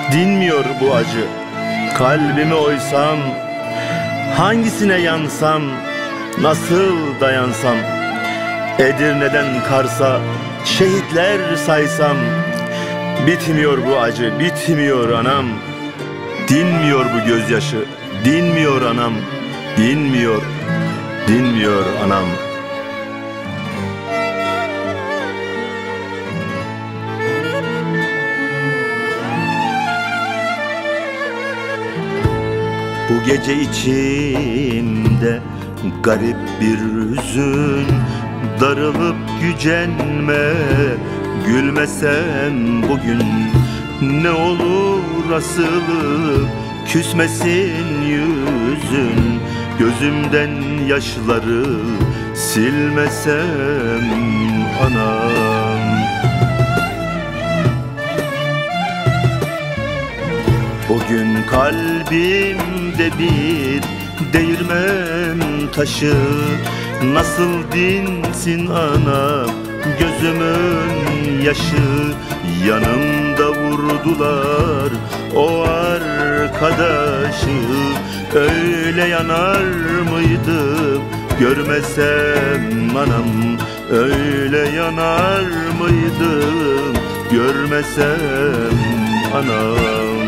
dinmiyor bu acı. Kalbimi oysam, hangisine yansam, nasıl dayansam? Edirne'den Kars'a şehitler saysam, bitmiyor bu acı, bitmiyor anam. Dinmiyor bu gözyaşı, dinmiyor anam. Dinmiyor, dinmiyor anam. Bu gece içimde garip bir hüzün, darılıp gücenme, gülmesem bugün ne olur asılı, küsmesin yüzün, gözümden yaşları silmesem anam. Bugün kalbimde bir değirmen taşı, nasıl dinsin anam gözümün yaşı? Yanımda vurdular o arkadaşı, öyle yanar mıydım görmesem anam? Öyle yanar mıydım görmesem anam?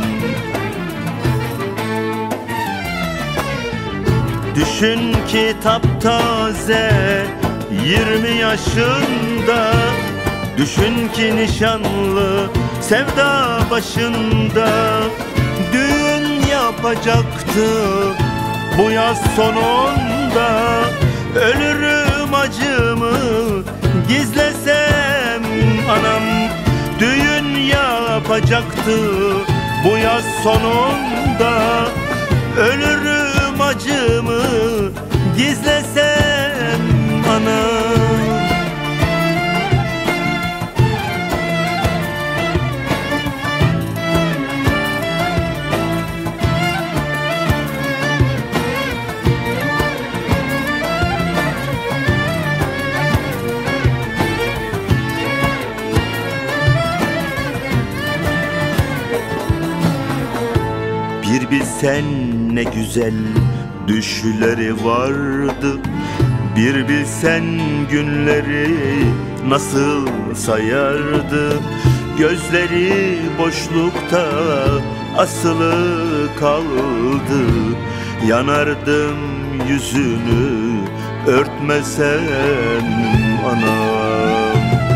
Düşün ki taptaze 20 yaşında, düşün ki nişanlı sevda başında, düğün yapacaktı bu yaz sonunda. Ölürüm acımı gizlesem anam, düğün yapacaktı bu yaz sonunda. Ölürüm acımı gizlesem anam. Bir bilsen ne güzel düşleri vardı, bir bilsen günleri nasıl sayardı. Gözleri boşlukta asılı kaldı, yanardım yüzünü örtmesem anam.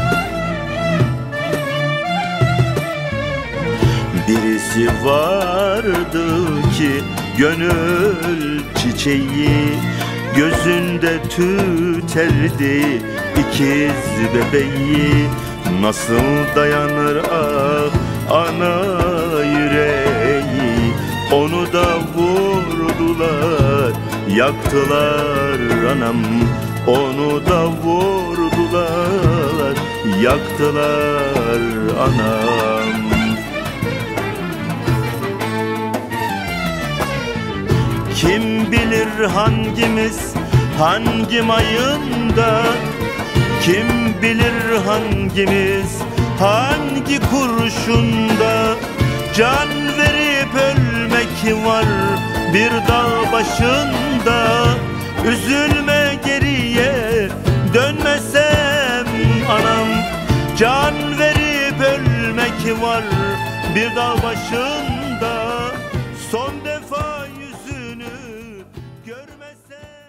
Birisi vardı ki gönül çiçeği, gözünde tüterdi ikiz bebeği. Nasıl dayanır ah ana yüreği? Onu da vurdular, yaktılar anam. Onu da vurdular, yaktılar anam. Kim bilir hangimiz hangi mayında, kim bilir hangimiz hangi kurşunda. Can verip ölmek var bir dağ başında, üzülme geriye dönmesem anam. Can verip ölmek var bir dağ başında, son defa yüzünü görmesem.